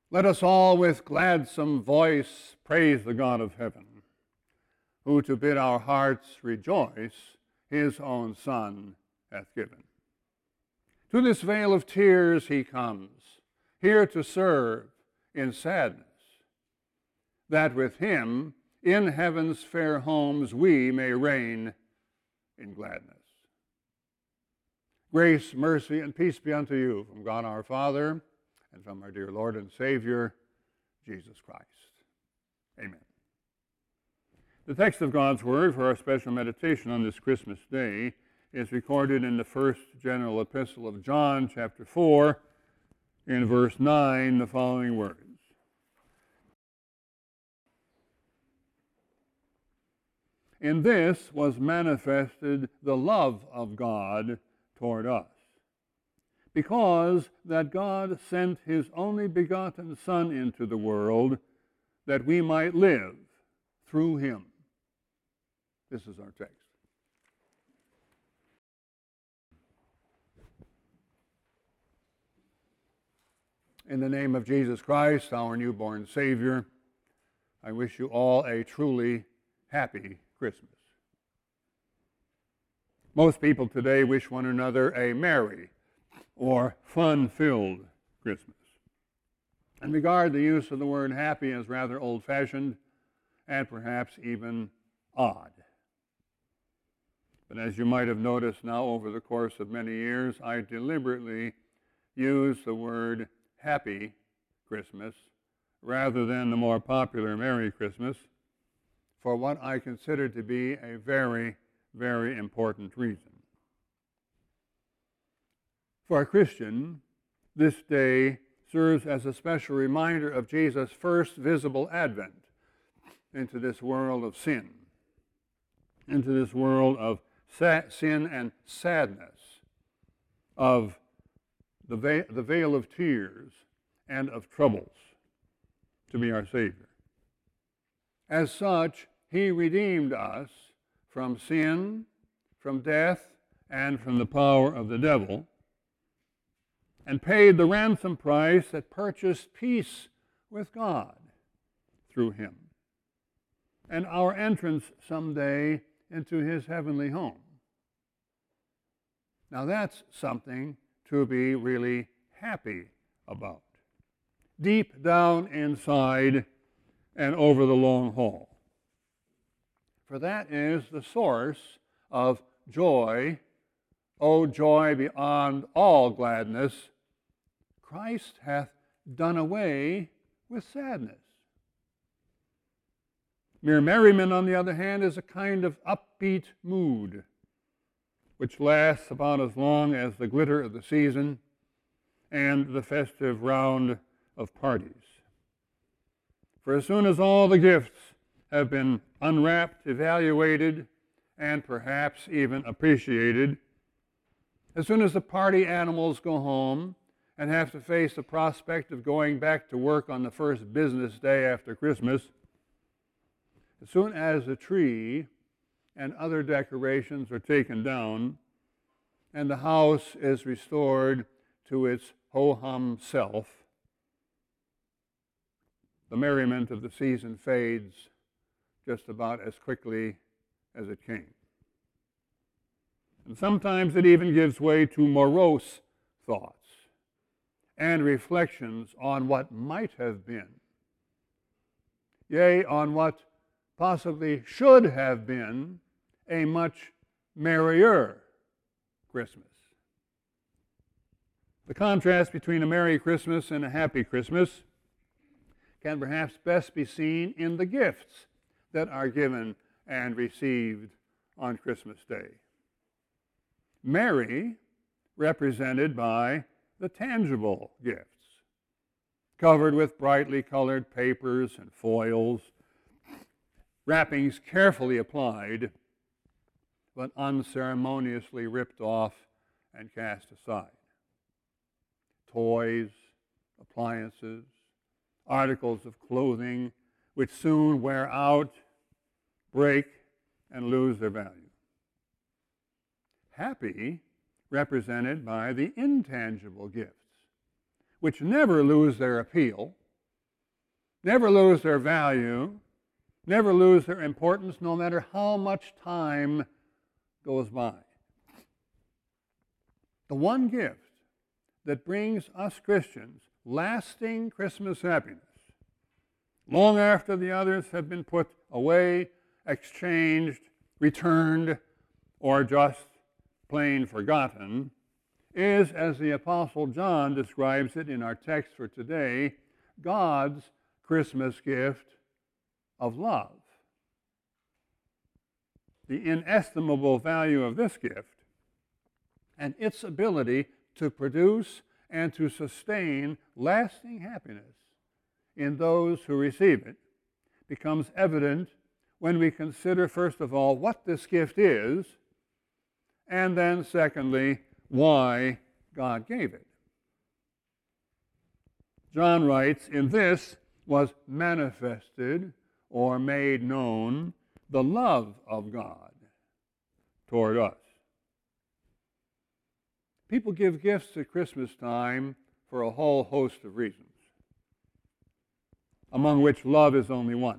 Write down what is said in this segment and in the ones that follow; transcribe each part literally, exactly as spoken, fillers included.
Let us all with gladsome voice praise the God of heaven, who to bid our hearts rejoice, his own Son hath given. To this vale of tears he comes, here to serve in sadness, that with him in heaven's fair homes we may reign in gladness. Grace, mercy, and peace be unto you from God our Father and from our dear Lord and Savior, Jesus Christ. Amen. The text of God's Word for our special meditation on this Christmas day is recorded in the first general epistle of John, chapter four, in verse nine, the following words. In this was manifested the love of God toward us, because that God sent his only begotten Son into the world, that we might live through him. This is our text. In the name of Jesus Christ, our newborn Savior, I wish you all a truly happy Christmas. Most people today wish one another a merry or fun-filled Christmas, and regard the use of the word happy as rather old-fashioned and perhaps even odd. But as you might have noticed now over the course of many years, I deliberately use the word happy Christmas rather than the more popular Merry Christmas for what I consider to be a very, very important reason. For a Christian, this day serves as a special reminder of Jesus' first visible advent into this world of sin, into this world of sa- sin and sadness, of the, va- the veil of tears and of troubles, to be our Savior. As such, he redeemed us from sin, from death, and from the power of the devil, and paid the ransom price that purchased peace with God through him, and our entrance someday into his heavenly home. Now that's something to be really happy about, deep down inside and over the long haul. For that is the source of joy, O joy beyond all gladness. Christ hath done away with sadness. Mere merriment, on the other hand, is a kind of upbeat mood, which lasts about as long as the glitter of the season and the festive round of parties. For as soon as all the gifts have been unwrapped, evaluated, and perhaps even appreciated, as soon as the party animals go home and have to face the prospect of going back to work on the first business day after Christmas, as soon as the tree and other decorations are taken down and the house is restored to its ho-hum self, the merriment of the season fades just about as quickly as it came. And sometimes it even gives way to morose thoughts and reflections on what might have been, yea, on what possibly should have been a much merrier Christmas. The contrast between a Merry Christmas and a Happy Christmas can perhaps best be seen in the gifts that are given and received on Christmas Day. Merry, represented by the tangible gifts, covered with brightly colored papers and foils, wrappings carefully applied, but unceremoniously ripped off and cast aside. Toys, appliances, articles of clothing which soon wear out, break, and lose their value. Happy, represented by the intangible gifts, which never lose their appeal never lose their value, never lose their importance, no matter how much time goes by. The one gift that brings us Christians lasting Christmas happiness, long after the others have been put away, exchanged, returned, or just plain forgotten, is, as the Apostle John describes it in our text for today, God's Christmas gift of love. The inestimable value of this gift and its ability to produce and to sustain lasting happiness in those who receive it becomes evident when we consider, first of all, what this gift is, and then, secondly, why God gave it. John writes, "In this was manifested or made known the love of God toward us." People give gifts at Christmas time for a whole host of reasons, among which love is only one.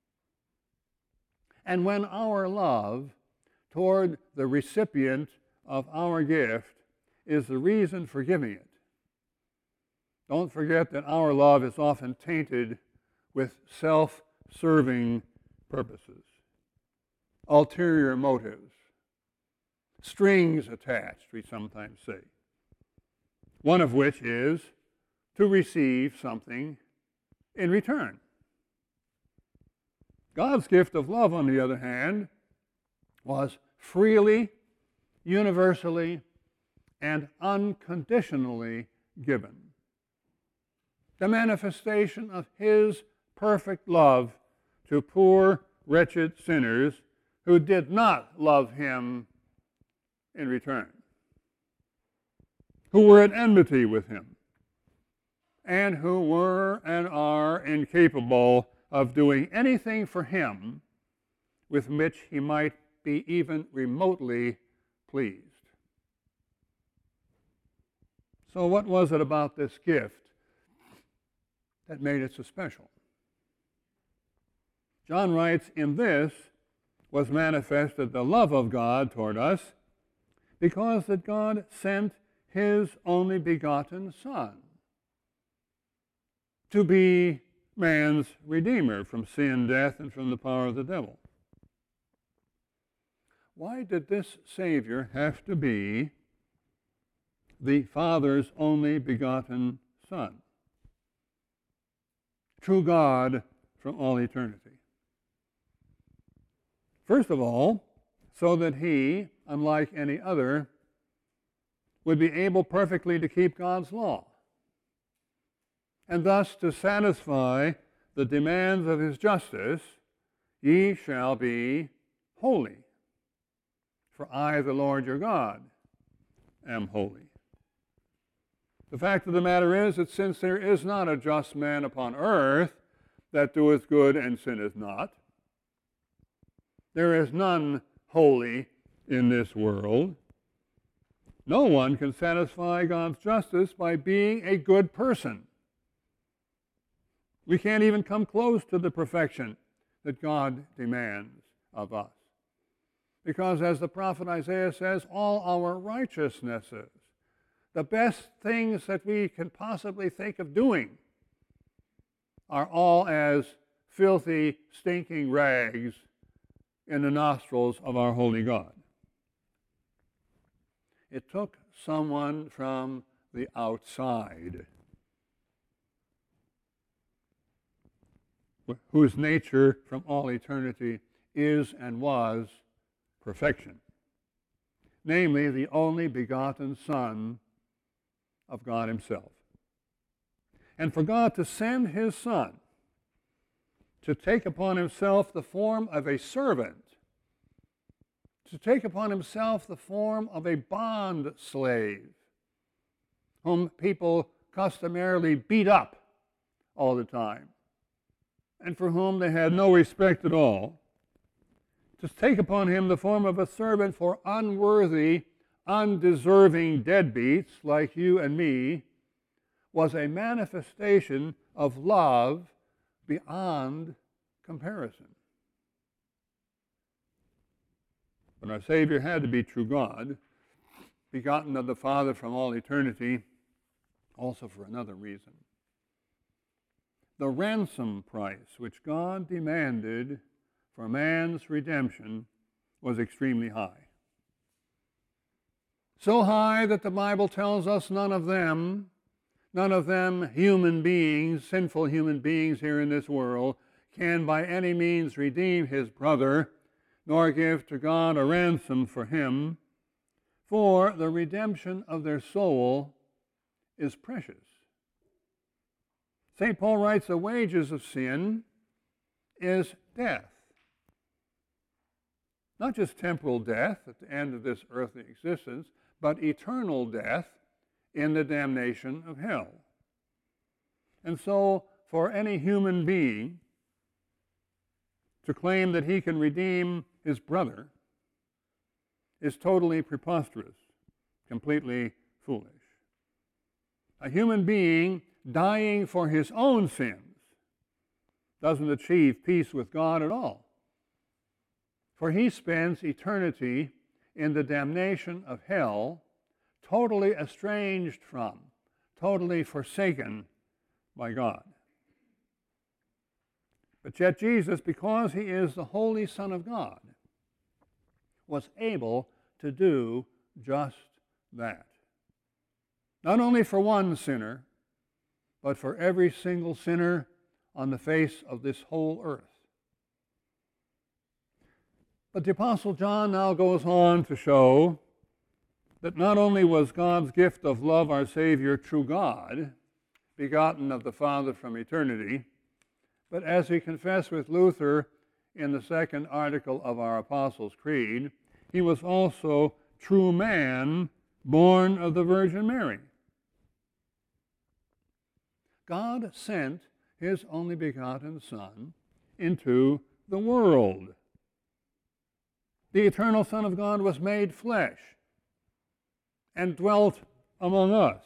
And when our love toward the recipient of our gift is the reason for giving it, don't forget that our love is often tainted with self-serving purposes, ulterior motives, strings attached, we sometimes say, one of which is to receive something in return. God's gift of love, on the other hand, was freely, universally, and unconditionally given. The manifestation of His perfect love to poor, wretched sinners who did not love Him in return, who were at enmity with Him, and who were and are incapable of doing anything for Him with which He might be even remotely pleased. So what was it about this gift that made it so special? John writes, "In this was manifested the love of God toward us, because that God sent His only begotten Son to be man's Redeemer from sin, death, and from the power of the devil." Why did this Savior have to be the Father's only begotten Son, true God from all eternity? First of all, so that He, unlike any other, would be able perfectly to keep God's law, and thus to satisfy the demands of His justice, "Ye shall be holy, for I, the Lord your God, am holy." The fact of the matter is that since there is not a just man upon earth that doeth good and sinneth not, there is none holy in this world. No one can satisfy God's justice by being a good person. We can't even come close to the perfection that God demands of us. Because as the prophet Isaiah says, all our righteousnesses, the best things that we can possibly think of doing, are all as filthy, stinking rags in the nostrils of our holy God. It took someone from the outside, whose nature from all eternity is and was perfection, namely the only begotten Son of God Himself. And for God to send His Son to take upon Himself the form of a servant, to take upon Himself the form of a bond slave, whom people customarily beat up all the time, and for whom they had no respect at all, to take upon Him the form of a servant for unworthy, undeserving deadbeats like you and me, was a manifestation of love beyond comparison. But our Savior had to be true God, begotten of the Father from all eternity, also for another reason. The ransom price which God demanded for man's redemption was extremely high. So high that the Bible tells us none of them, none of them human beings, sinful human beings here in this world, can by any means redeem his brother, nor give to God a ransom for him, for the redemption of their soul is precious. Saint Paul writes, the wages of sin is death. Not just temporal death at the end of this earthly existence, but eternal death in the damnation of hell. And so, for any human being to claim that he can redeem his brother is totally preposterous, completely foolish. A human being dying for his own sins doesn't achieve peace with God at all, for he spends eternity in the damnation of hell, totally estranged from, totally forsaken by God. But yet Jesus, because he is the Holy Son of God, was able to do just that. Not only for one sinner, but for every single sinner on the face of this whole earth. But the Apostle John now goes on to show that not only was God's gift of love, our Savior, true God, begotten of the Father from eternity, but as he confessed with Luther in the second article of our Apostles' Creed, he was also true man, born of the Virgin Mary. God sent his only begotten Son into the world. The eternal Son of God was made flesh and dwelt among us.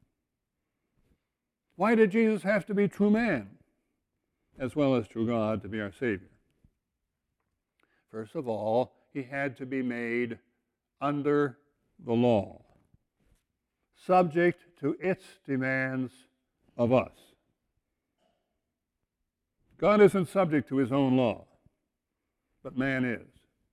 Why did Jesus have to be true man as well as true God to be our Savior? First of all, he had to be made under the law, subject to its demands of us. God isn't subject to his own law, but man is.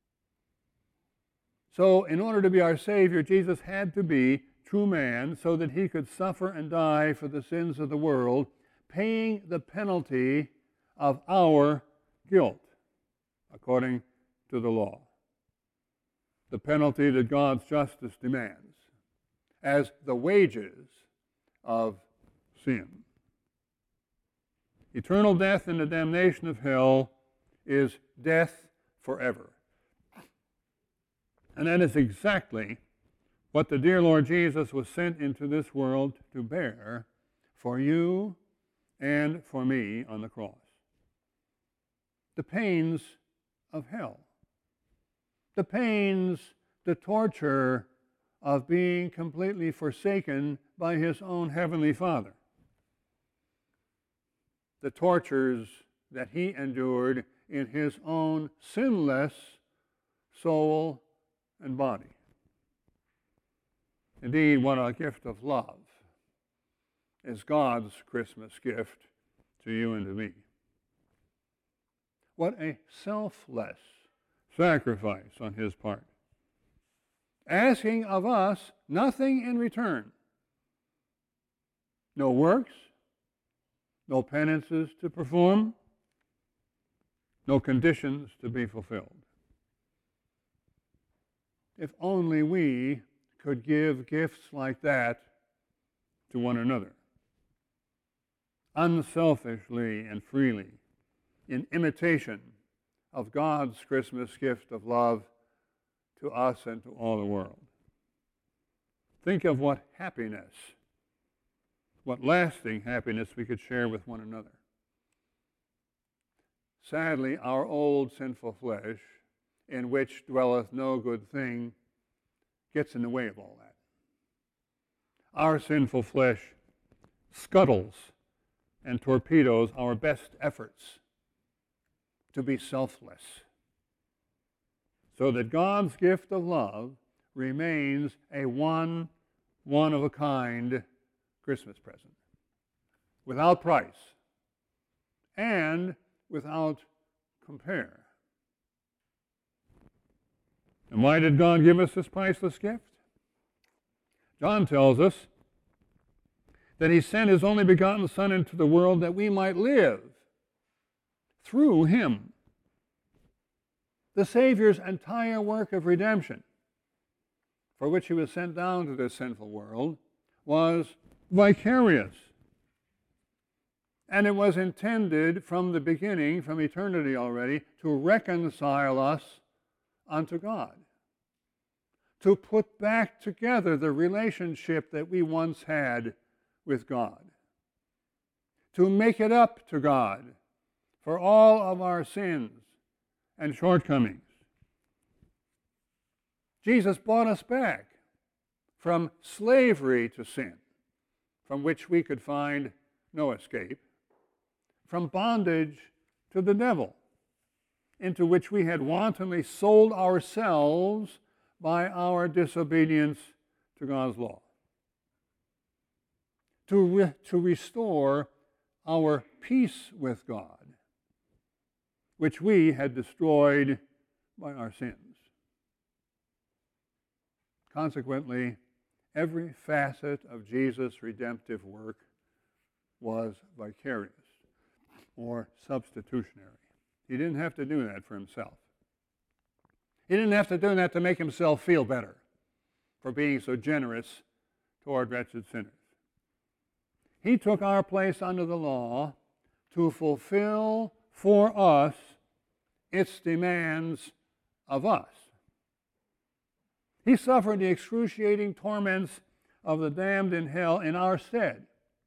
So, in order to be our Savior, Jesus had to be true man so that he could suffer and die for the sins of the world, paying the penalty of our guilt, according to the law. The penalty that God's justice demands as the wages of sin. Eternal death and the damnation of hell is death forever. And that is exactly what the dear Lord Jesus was sent into this world to bear for you and for me on the cross. The pains of hell. The pains, the torture of being completely forsaken by his own heavenly Father. The tortures that he endured in his own sinless soul and body. Indeed, what a gift of love is God's Christmas gift to you and to me. What a selfless sacrifice on his part, asking of us nothing in return. No works, no penances to perform, no conditions to be fulfilled. If only we could give gifts like that to one another, unselfishly and freely, in imitation of God's Christmas gift of love to us and to all the world. Think of what happiness, what lasting happiness we could share with one another. Sadly, our old sinful flesh, in which dwelleth no good thing, gets in the way of all that. Our sinful flesh scuttles and torpedoes our best efforts to be selfless, so that God's gift of love remains a one, one-of-a-kind Christmas present, without price and without compare. And why did God give us this priceless gift? John tells us that he sent his only begotten Son into the world that we might live through him. The Savior's entire work of redemption, for which he was sent down to this sinful world, was vicarious. And it was intended from the beginning, from eternity already, to reconcile us unto God, to put back together the relationship that we once had with God, to make it up to God for all of our sins and shortcomings. Jesus bought us back from slavery to sin, from which we could find no escape, from bondage to the devil, into which we had wantonly sold ourselves by our disobedience to God's law, to, re- to restore our peace with God, which we had destroyed by our sins. Consequently, every facet of Jesus' redemptive work was vicarious or substitutionary. He didn't have to do that for himself. He didn't have to do that to make himself feel better for being so generous toward wretched sinners. He took our place under the law to fulfill for us its demands of us. He suffered the excruciating torments of the damned in hell in our stead,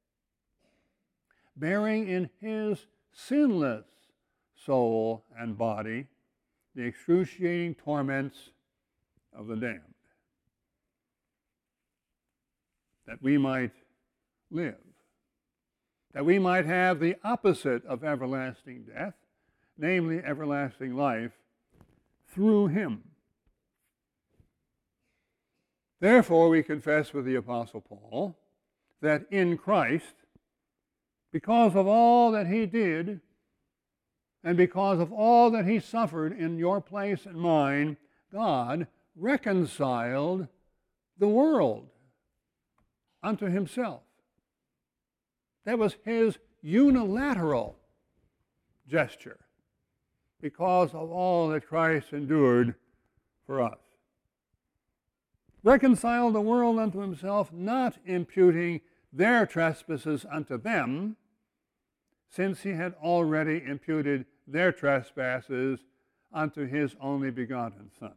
bearing in his sinless soul and body the excruciating torments of the damned, that we might live, that we might have the opposite of everlasting death, namely everlasting life, through him. Therefore, we confess with the Apostle Paul that in Christ, because of all that he did, and because of all that he suffered in your place and mine, God reconciled the world unto himself. That was his unilateral gesture because of all that Christ endured for us. Reconciled the world unto himself, not imputing their trespasses unto them, since he had already imputed their trespasses unto his only begotten Son.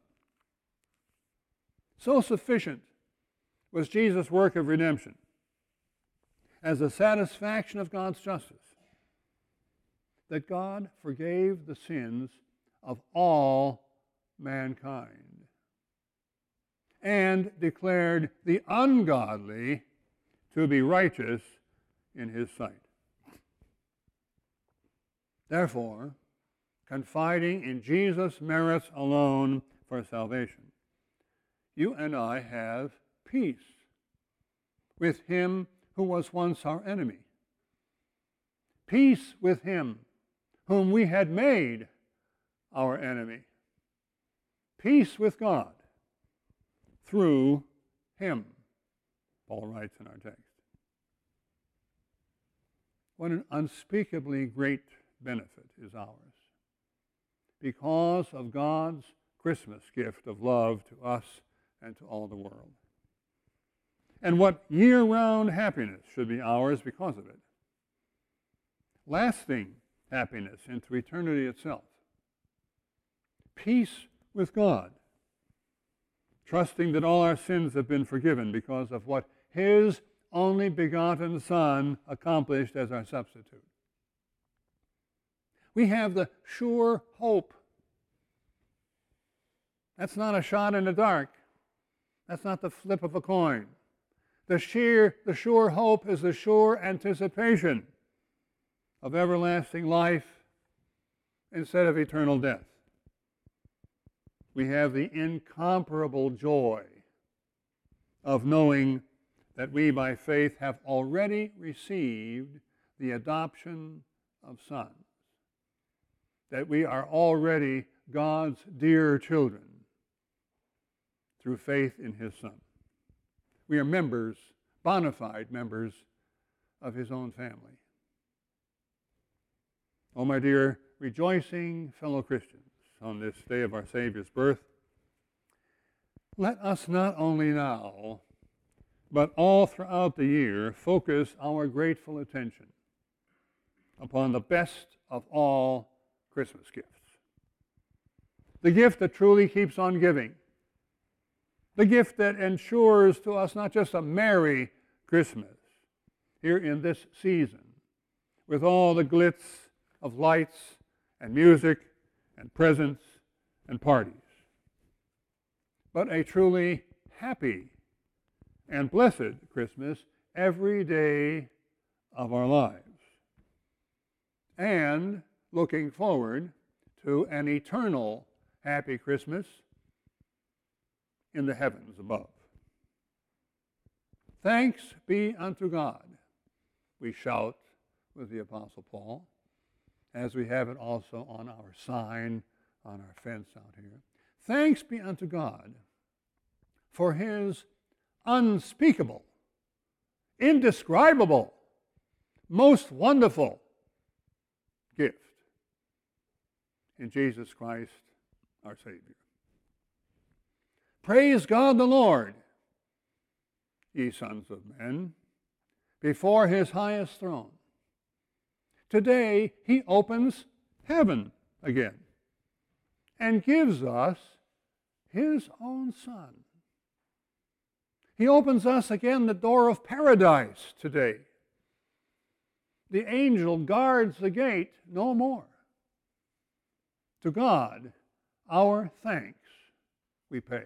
So sufficient was Jesus' work of redemption as a satisfaction of God's justice that God forgave the sins of all mankind and declared the ungodly to be righteous in his sight. Therefore, confiding in Jesus' merits alone for salvation, you and I have peace with him who was once our enemy, peace with him whom we had made our enemy, peace with God through him, Paul writes in our text. What an unspeakably great benefit is ours because of God's Christmas gift of love to us and to all the world. And what year-round happiness should be ours because of it. Lasting happiness into eternity itself. Peace with God, trusting that all our sins have been forgiven because of what his only begotten Son accomplished as our substitute. We have the sure hope. That's not a shot in the dark. That's not the flip of a coin. The sheer, the sure hope is the sure anticipation of everlasting life instead of eternal death. We have the incomparable joy of knowing that we by faith have already received the adoption of sons, that we are already God's dear children through faith in his Son. We are members, bona fide members of his own family. Oh, my dear rejoicing fellow Christians, on this day of our Savior's birth, let us not only now, but all throughout the year, focus our grateful attention upon the best of all Christmas gifts. The gift that truly keeps on giving. The gift that ensures to us not just a merry Christmas here in this season, with all the glitz of lights and music and presents and parties, but a truly happy and blessed Christmas every day of our lives, and looking forward to an eternal happy Christmas in the heavens above. Thanks be unto God, we shout with the Apostle Paul, as we have it also on our sign, on our fence out here. Thanks be unto God for his unspeakable, indescribable, most wonderful gift in Jesus Christ, our Savior. Praise God the Lord, ye sons of men, before his highest throne. Today, he opens heaven again and gives us his own Son. He opens us again the door of paradise today. The angel guards the gate no more. To God, our thanks we pay.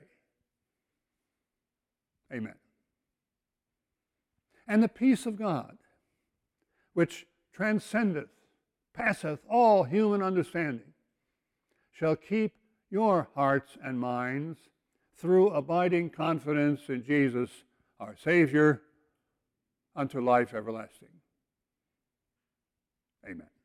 Amen. And the peace of God, which transcendeth, passeth all human understanding, shall keep your hearts and minds through abiding confidence in Jesus, our Savior, unto life everlasting. Amen.